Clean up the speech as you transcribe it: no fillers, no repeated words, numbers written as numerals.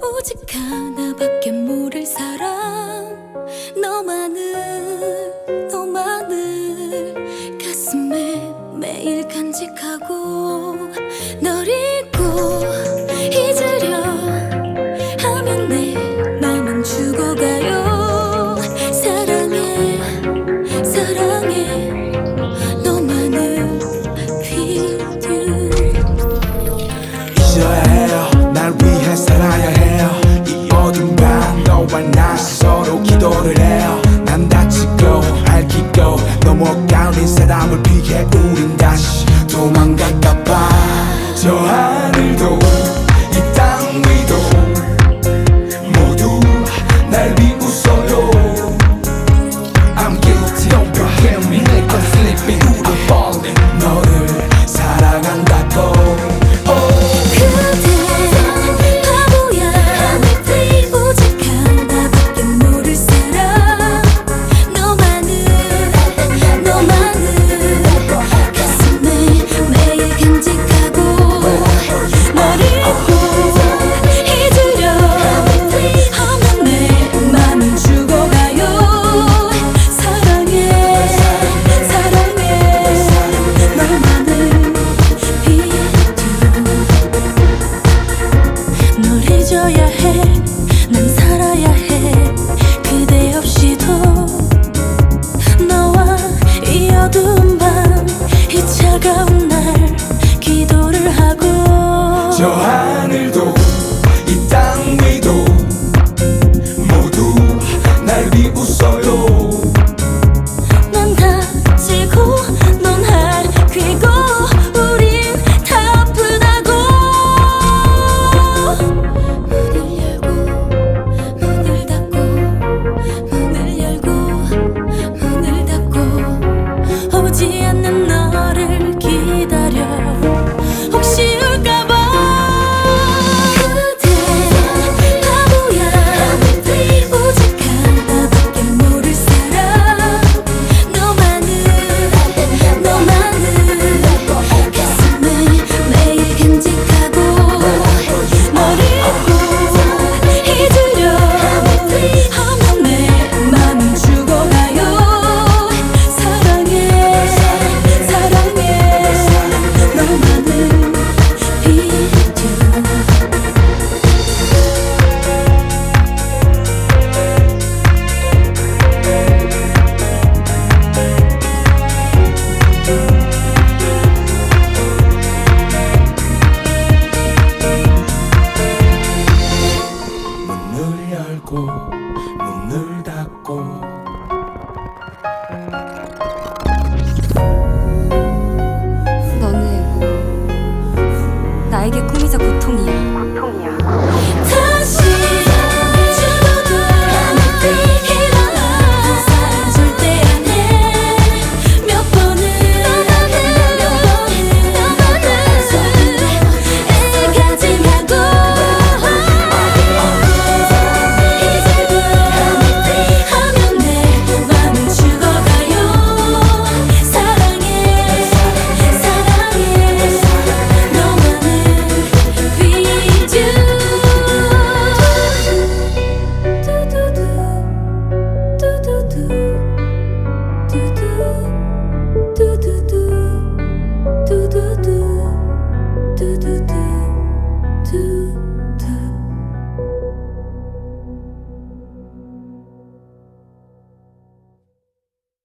오직 하나밖에 모를 사람, 너만을 가슴에 매일 간직하고 널 잊고 잊으려 하면 내 맘은 죽어가요. 사랑해 사랑해 너만을 비둘. 잊어야 해요. 날 위해 살아야 해요. 이 어두운 밤 너와 나 서로 기도를 해요. 난 다치고 핥히고 넘어가는 이 사람을 피해 우린 다시 도망갈까봐. 저 하늘도 이 땅 위도 모두 날 비웃어요. I'm guilty, don't forget me. 내 건 sleeping, 우리 falling. 너를 사랑한다고. 잊어야 해, 난 살아야 해. 그대 없이도 너와 이 어두운 밤, 이 차가운 날 기도를 하고. 저 하늘도 이 땅 위도 모두 날 비웃어요. 난 다치고 넌 핥히고 우린 다 아프다고. 문을 열고 문을 닫고 문을 열고 문을 닫고 오지 않는 너를 기다려. 혹시 올까봐. 문을 열고 문을 닫고. 너는 나에게 꿈이자 고통이야. 다시 죽어도 일어나. 사랑 절대 안 해. 몇 번을 애가증하고 이제도 하면 내 맘은 죽어가요. 사랑해 사랑해 너만을 비춰. 두두두 두두두 두두두 두두두 두두두.